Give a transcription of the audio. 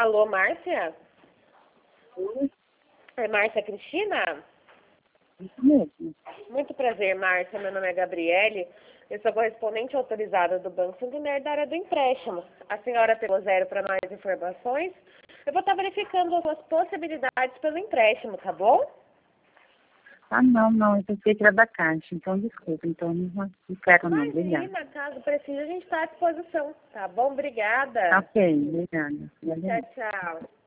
Alô, Márcia? Oi, É Márcia Cristina? isso mesmo. Muito prazer, Márcia. Meu nome é Gabriele. Eu sou correspondente autorizada do Banco Santander da área do empréstimo. A senhora pegou zero para mais informações? Eu vou estar verificando as suas possibilidades pelo empréstimo, tá bom? Ah, não, eu pensei que era da Caixa, então desculpa, então não quero não, obrigada. Imagina, caso precise, a gente está à disposição, tá bom? Obrigada. Ok, obrigada. Tchau, tchau.